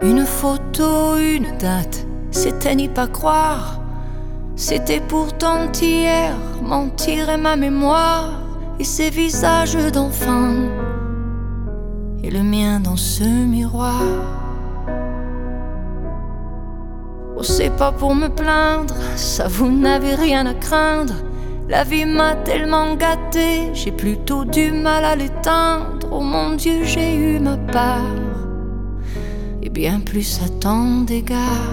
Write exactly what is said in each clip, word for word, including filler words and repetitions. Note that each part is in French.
Une photo, une date, c'était n'y pas croire. C'était pourtant hier, mentir est ma mémoire. Et ces visages d'enfants, et le mien dans ce miroir. Oh, c'est pas pour me plaindre, ça vous n'avez rien à craindre. La vie m'a tellement gâté, j'ai plutôt du mal à l'éteindre. Oh mon Dieu, j'ai eu ma part, et bien plus à tant d'égards.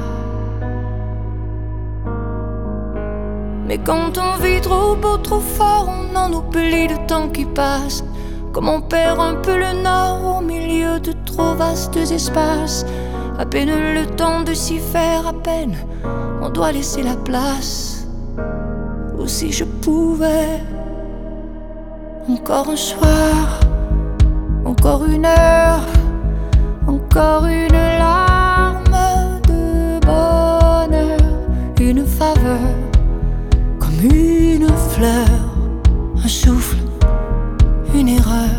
Mais quand on vit trop beau, trop fort, on en oublie le temps qui passe. Comme on perd un peu le nord au milieu de trop vastes espaces. À peine le temps de s'y faire, à peine on doit laisser la place. Ou si je pouvais, encore un soir, encore une heure, encore une larme de bonheur, une faveur, comme une fleur, un souffle, une erreur,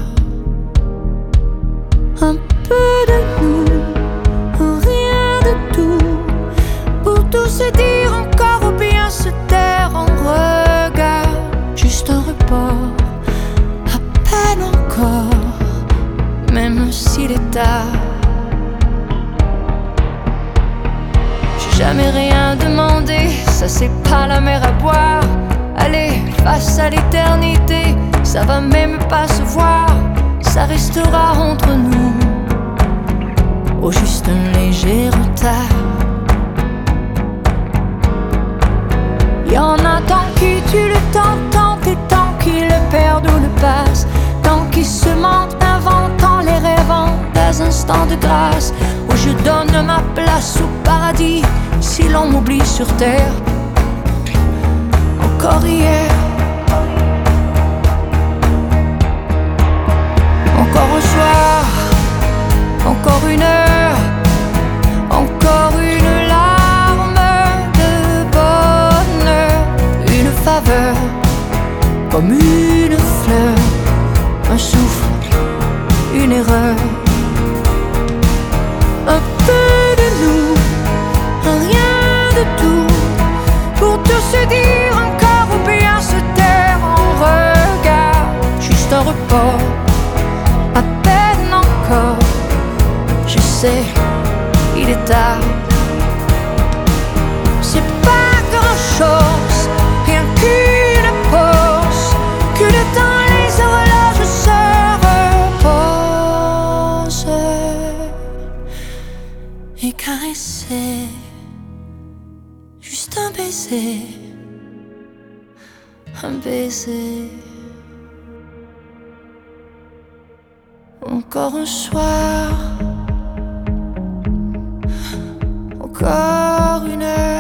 un peu de nous, un rien de tout, pour tout se dire encore ou bien se taire en regard, juste un report, à peine encore, même s'il est tard. J'ai jamais rien demandé, ça c'est pas la mer à boire. Allez, face à l'éternité, ça va même pas se voir, ça restera entre nous, au juste un léger retard. Y'en a tant qui tuent le temps, tant et tant qui le perdent ou le passent, tant qui se mentent, inventant les rêvant des instants de grâce, où je donne ma place au paradis, si l'on m'oublie sur terre. Encore hier, encore un soir, encore une heure, encore une larme de bonheur, une faveur, comme une fleur, un souffle, une erreur, un peu de nous, un rien de tout, pour tout se dire encore ou bien se taire en regard, juste un report, à peine encore, je sais, il est tard. C'est pas grand chose, rien qu'une pause, que le temps les horloges se reposent et caresser, juste un baiser, un baiser. Encore un soir, encore une heure.